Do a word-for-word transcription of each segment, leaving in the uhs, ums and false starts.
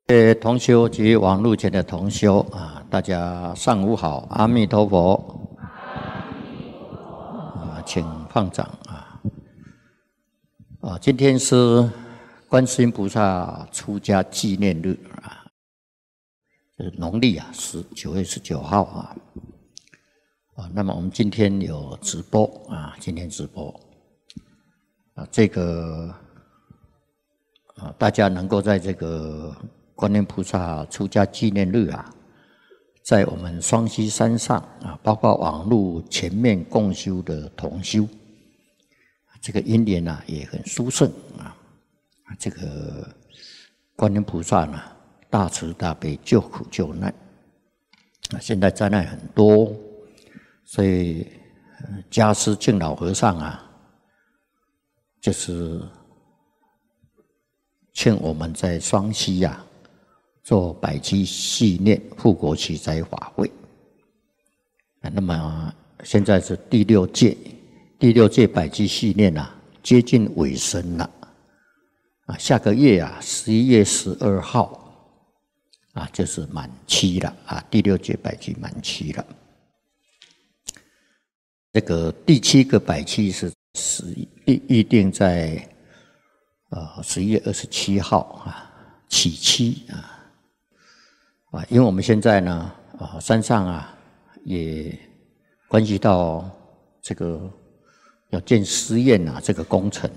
呃，同修及网络前的同修啊，大家上午好，阿弥陀佛。啊，请放掌啊。啊，今天是观世音菩萨出家纪念日啊，就是农历啊，十九月十九号啊。啊，那么我们今天有直播啊，今天直播啊，这个啊，大家能够在这个观音菩萨出家纪念日啊，在我们双溪山上啊，包括网络前面共修的同修，这个因缘啊也很殊胜啊。这个观音菩萨呢，大慈大悲，救苦救难啊。现在灾难很多，所以迦师敬老和尚啊，就是劝我们在双溪啊，做百期系念护国奇斋法会。那么现在是第六届，第六届百期系念啊，接近尾声了。啊，下个月啊，十一月十二号啊，就是满期了啊，第六届百期满期了。这个第七个百期是十预预定在呃十一月二十七号啊起期啊。啊，因为我们现在呢，啊，山上啊，也关系到这个要建寺院啊，这个工程，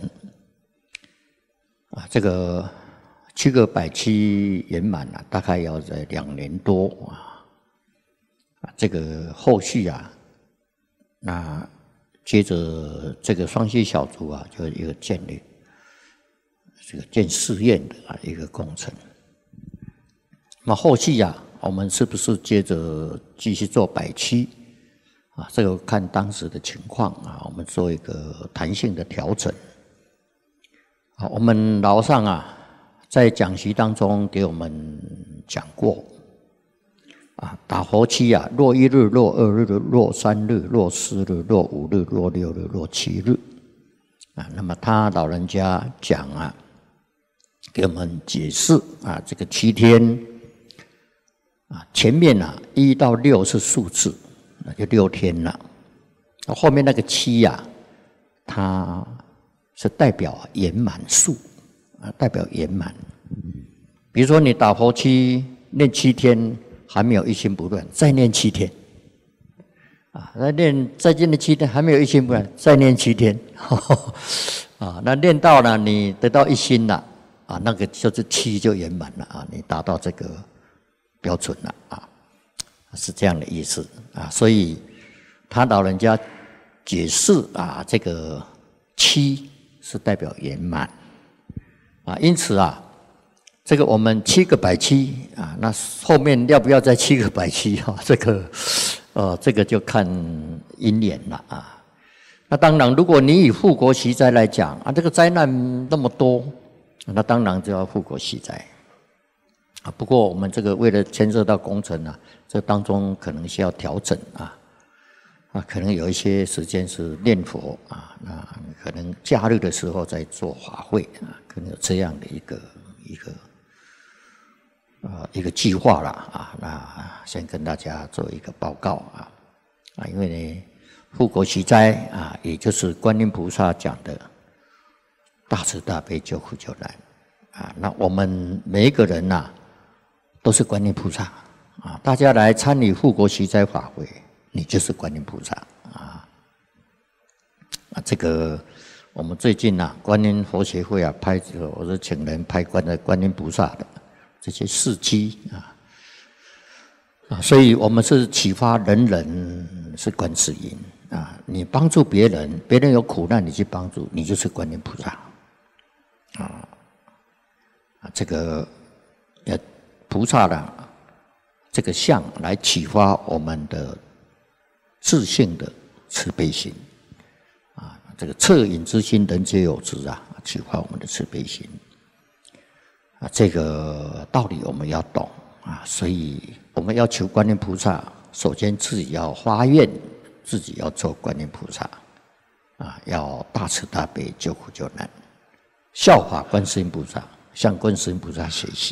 啊，这个七个百期圆满啊，大概要在两年多啊，啊，这个后续啊，那接着这个双溪小组啊，就一个建立这个建寺院的啊一个工程。那后续啊，我们是不是接着继续做百期啊？这个看当时的情况啊，我们做一个弹性的调整。好，我们老上啊，在讲习当中给我们讲过啊，打佛期啊，若一日、若二日、若三日、若四日、若五日、若六日、若七日啊。那么他老人家讲啊，给我们解释啊，这个七天。啊，前面啊一到六是数字，那就六天了。后面那个七呀、啊，它是代表圆满数啊，代表圆满。比如说你打佛期念七天还没有一心不乱，再念七天。啊，再念再念七天还没有一心不乱，再念七天。啊，那念到了你得到一心了啊，那个就是七就圆满了啊，你达到这个标准了啊，是这样的意思啊，所以他老人家解释啊，这个七是代表圆满啊，因此啊，这个我们七个百期啊，那后面要不要再七个百期哈？这个呃，这个就看因缘了啊。那当然，如果你以护国奇斋来讲啊，这个灾难那么多，那当然就要护国奇斋。啊，不过我们这个为了牵涉到工程啊，这当中可能需要调整啊，啊，可能有一些时间是念佛啊，那可能假日的时候再做法会啊，可能有这样的一个一个呃一个计划啦啊，那先跟大家做一个报告啊啊，因为呢，护国奇斋啊，也就是观音菩萨讲的大慈大悲救苦救难啊，那我们每一个人呐、啊。都是观音菩萨啊！大家来参与护国奇斋法会，你就是观音菩萨啊！啊，这个我们最近啊，观音佛协会啊，拍这个，我是请人拍观的观音菩萨的这些事迹啊啊，所以我们是启发人人是观世音啊！你帮助别人，别人有苦难，你去帮助，你就是观音菩萨啊啊！这个要。菩萨的这个相来启发我们的自性的慈悲心啊，这个恻隐之心，人皆有之啊，启发我们的慈悲心啊，这个道理我们要懂啊，所以我们要求观音菩萨，首先自己要发愿，自己要做观音菩萨啊，要大慈大悲，救苦救难，效法观世音菩萨，向观世音菩萨学习。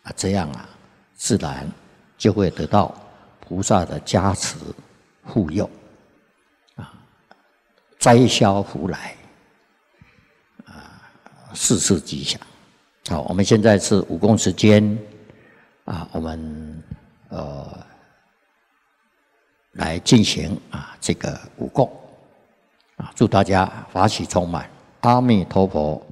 啊，这样啊，自然就会得到菩萨的加持护佑，啊，灾消福来，啊，事事吉祥。好，我们现在是五供时间，啊，我们呃来进行啊这个五供，啊，祝大家法喜充满，阿弥陀佛。